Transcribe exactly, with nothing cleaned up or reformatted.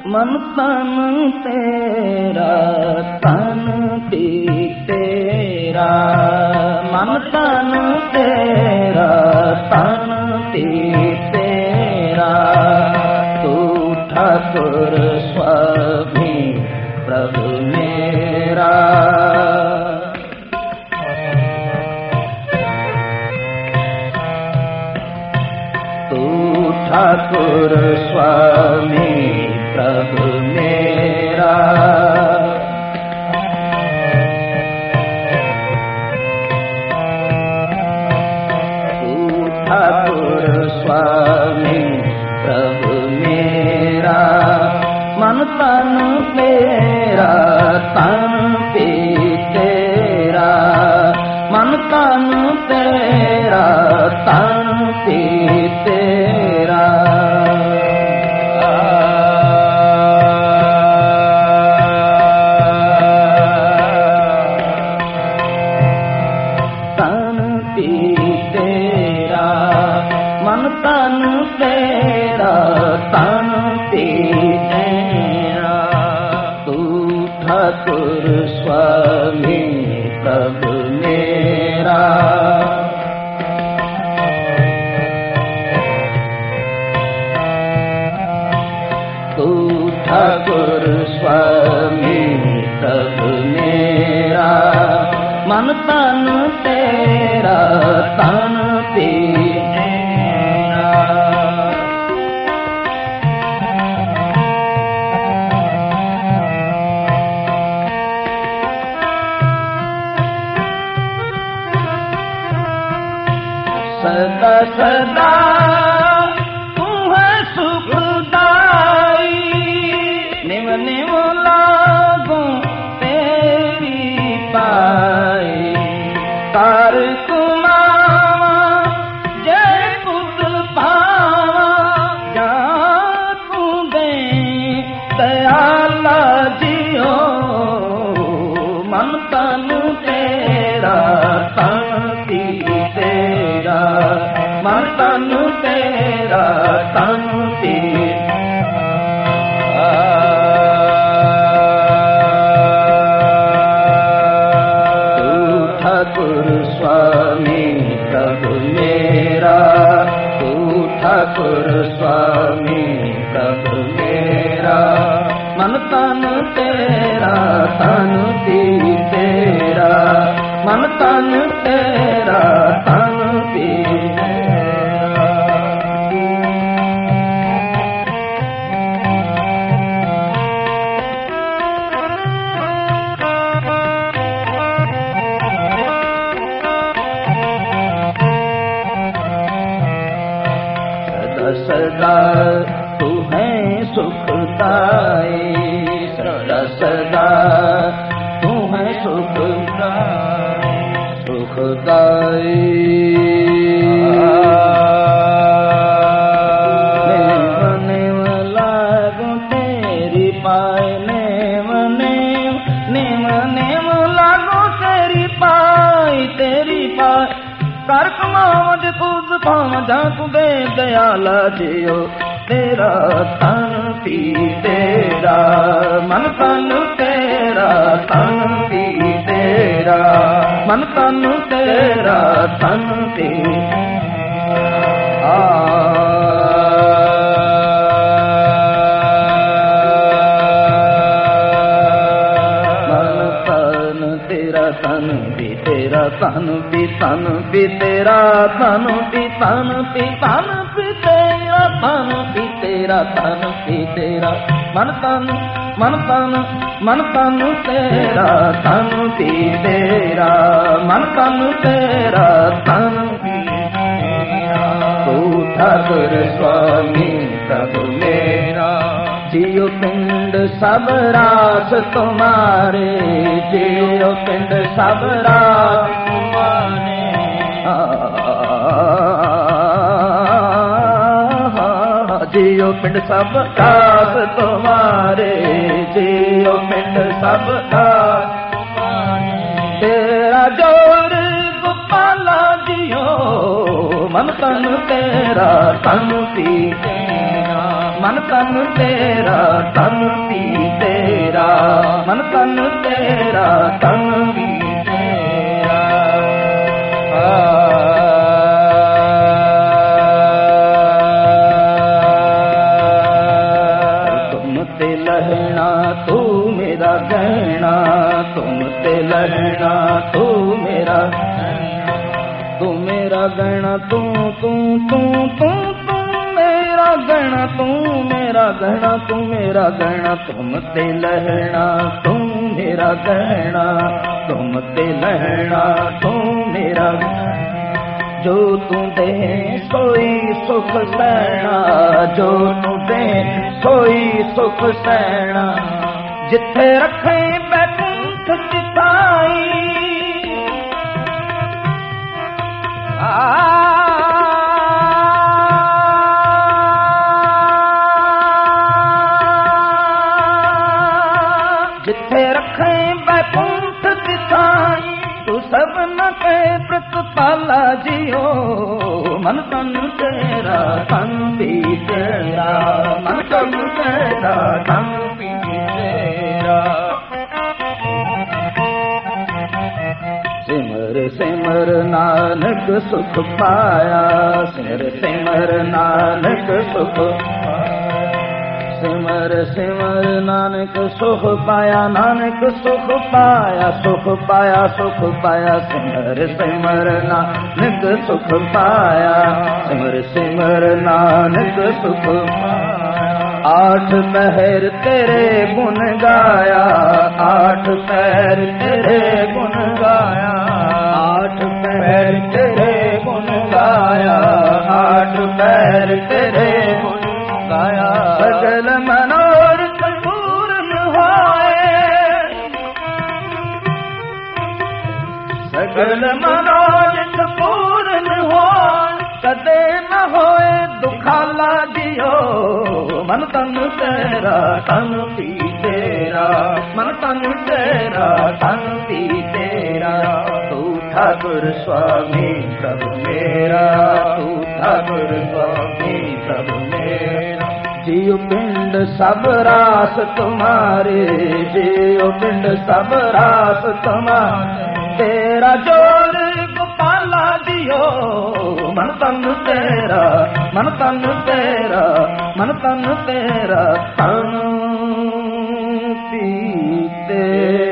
मन तन तेरा तन पी तेरा, मन तन तेरा तन पी तेरा, तू ठाकुर स्वामी प्रभु मेरा। तू ठाकुर स्वामी प्रभु मेरा, तू ठाकुर स्वामी प्रभु मेरा, मन तन तेरा तन पी तेरा, मन तन तेरा तन पी तेरा। तन पी तेरा, मन तन तेरा तन पी तेरा, तू ठाकुर स्वामी प्रभु मेरा। तू ठाकुर स्वामी प्रभु मेरा, मन तन तेरा तन पी तेरा। सदा सदा तू है सुखदाई, निम निम लागू तेरी पाई, तार कुमावा जय पुत पावा, जा तू दे दयाला जियो, मन तन तेरा तन पी तेरा, मन तन तेरा तन पी। तू ठाकुर स्वामी प्रभु मेरा, तू ठाकुर स्वामी प्रभु मेरा, मन तन तेरा तन पी तेरा, मन तन तेरा तन पी तेरा। सदा सदा तू है सुखदाई, सदा सदा तू है सुखदाई, सुखदाई। नेम नेम लागू तेरी पाई, नेम नेम नेम नेम लागू तेरी पाई, तेरी पाई कर कमावज खुद पाव जाकू दे दयाला जियो, तेरा तन पी तेरा, मन तन तेरा तन पी तेरा, मन तन तेरा तन पी। आ मन तन तेरा तन पी तेरा, तन पी तन पी तेरा, तन पी तन पी तन पी तेरा, तन पी तेरा तन पी तेरा, मन तन मन तन मन तन तेरा तन पी तेरा, मन तन तेरा तन पी तेरा। तू ठाकुर स्वामी प्रभु मेरा, जियो पिंड सब रास तुम्हारे, जियो पिंड सब रास तुम्हारे, जियो पिंड सब रास तुम्हारे, जियो पिंड सब रास तुम्हारे, तेरा जोर गोपाला जियो, मन तन तेरा तन पी तेरा, मन ਮਨ ਤਨ ਤੇਰਾ ਤਨ ਵੀ ਤੇਰਾ ਮਨ ਤਨ ਤੇਰਾ ਤਨ ਵੀ ਤੇਰਾ ਤੁਮ ਤੇ ਲਹਿਣਾ ਤੂੰ ਮੇਰਾ ਗਹਿਣਾ ਤੁਮ ਤੇ ਲਹਿਣਾ ਤੂੰ ਮੇਰਾ ਤੂੰ ਮੇਰਾ ਗਹਿਣਾ ਤੂੰ ਤੂੰ ਤੂੰ ਤੂੰ ਮੇਰਾ ਗਹਿਣਾ ਤੂੰ ਮੇਰਾ ਗਹਿਣਾ ਤੂੰ ਮੇਰਾ ਗਹਿਣਾ ਤੁਮ ਤੇ ਲਹਿਣਾ ਤੂੰ ਮੇਰਾ ਗਹਿਣਾ ਤੁਮ ਤੇ ਲਹਿਣਾ ਤੂੰ ਮੇਰਾ ਜੋ ਤੂੰ ਦੇ ਸੋਈ ਸੁਖ ਸਹਿਣਾ ਜੋ ਤੂੰ ਦੇ ਸੋਈ ਸੁਖ ਸਹਿਣਾ ਜਿੱਥੇ ਰੱਖੇ ਬੈਠ ਚਿਤਾਈ ਜਿੱਥੇ ਰੱਖੇ ਬੈਕੁੰਠ ਦਿਸਾਈ ਤੂੰ ਸਭਨਾ ਕੇ ਪ੍ਰਤਪਾਲਾ ਜੀਓ ਮਨ ਤਨ ਤੇਰਾ ਤਨ ਵੀ ਤੇਰਾ ਮਨ ਤਨ ਤੇਰਾ ਤਨ ਵੀ ਤੇਰਾ ਸਿਮਰ ਸਿਮਰ ਨਾਨਕ ਸੁਖ ਪਾਇਆ ਸਿਮਰ ਸਿਮਰ ਨਾਨਕ ਸੁਖ ਸਿਮਰ ਸਿਮਰ ਨਾਨਕ ਸੁਖ ਪਾਇਆ ਨਾਨਕ ਸੁਖ ਪਾਇਆ ਸੁਖ ਪਾਇਆ ਸੁਖ ਪਾਇਆ ਸਿਮਰ ਸਿਮਰ ਨਾਨਕ ਸੁਖ ਪਾਇਆ ਸਿਮਰ ਸਿਮਰ ਨਾਨਕ ਸੁਖ ਆਠ ਪਹਿਰ ਤੇਰੇ ਗੁਣ ਗਾਇਆ ਆਠ ਪਹਿਰ ਤੇਰੇ ਗੁਣ ਗਾਇਆ ਆਠ ਪਹਿਰ ਤੇਰੇ ਗੁਣ ਗਾਇਆ ਆਠ ਪਹਿਰ ਤੇਰੇ ਗੁਣ ਗਾਇਆ ਸਗਲ ਮਨੋਰਥ ਪੂਰਨ ਹੋਏ ਸਗਲ ਮਨੋਰਥ ਪੂਰਨ ਹੋਏ ਕਦੇ ਨਾ ਹੋਏ ਦੁਖਾਲਾ ਦਿਓ ਮਨ ਤਨ ਤੇਰਾ ਤਨ ਵੀ ਤੇਰਾ ਮਨ ਤਨ ਤੇਰਾ ਤਨ ਵੀ ਤੇਰਾ ਤੂੰ ਠਾਕੁਰ ਸੁਆਮੀ ਪ੍ਰਭ ਮੇਰਾ ਤੂੰ ਠਾਕੁਰ ਸੁਆਮੀ ਪ੍ਰਭ ਮੇਰਾ ਜਿਉ ਪਿੰਡ ਸਭ ਰਾਸ ਤੁਮਾਰੇ ਜਿਉ ਪਿੰਡ ਸਭ ਰਾਸ ਤੁਮਾਰੇ ਤੇਰਾ ਜੋਰ ਗੋਪਾਲਾ ਦਿਓ ਮਨ ਤਨ ਤੇਰਾ ਮਨ ਤਨ ਤੇਰਾ ਮਨ ਤਨ ਤੇਰਾ ਤਨ ਪੀ ਤੇਰਾ